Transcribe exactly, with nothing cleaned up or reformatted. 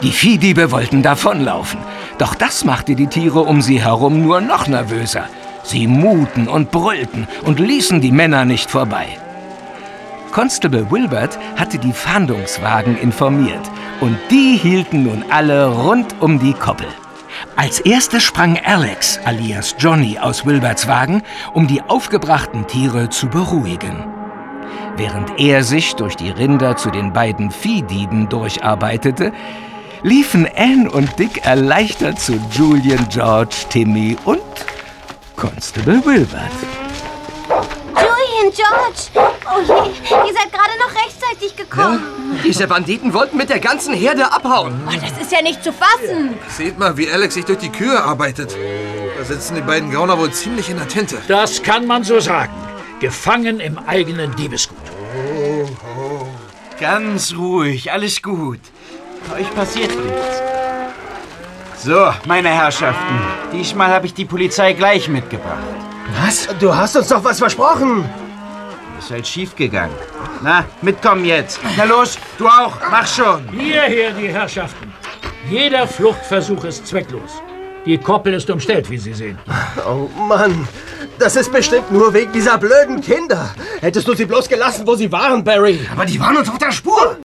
Die Viehdiebe wollten davonlaufen, doch das machte die Tiere um sie herum nur noch nervöser. Sie muten und brüllten und ließen die Männer nicht vorbei. Constable Wilbert hatte die Fahndungswagen informiert und die hielten nun alle rund um die Koppel. Als erstes sprang Alex alias Johnny aus Wilberts Wagen, um die aufgebrachten Tiere zu beruhigen. Während er sich durch die Rinder zu den beiden Viehdieben durcharbeitete, liefen Anne und Dick erleichtert zu Julian, George, Timmy und Constable Wilbert. Julian, George! Oh je, ihr seid gerade noch rechtzeitig gekommen. Ja, diese Banditen wollten mit der ganzen Herde abhauen. Oh, das ist ja nicht zu fassen. Seht mal, wie Alex sich durch die Kühe arbeitet. Da sitzen die beiden Gauner wohl ziemlich in der Tinte. Das kann man so sagen. Gefangen im eigenen Diebesgut. Oh, oh. Ganz ruhig, alles gut. Euch passiert nichts. So, meine Herrschaften, diesmal habe ich die Polizei gleich mitgebracht. Was? Du hast uns doch was versprochen. Ist halt schief gegangen. Na, mitkommen jetzt. Na los, du auch, mach schon. Hierher, die Herrschaften. Jeder Fluchtversuch ist zwecklos. Die Koppel ist umstellt, wie Sie sehen. Oh Mann, das ist bestimmt nur wegen dieser blöden Kinder. Hättest du sie bloß gelassen, wo sie waren, Barry. Aber die waren uns auf der Spur.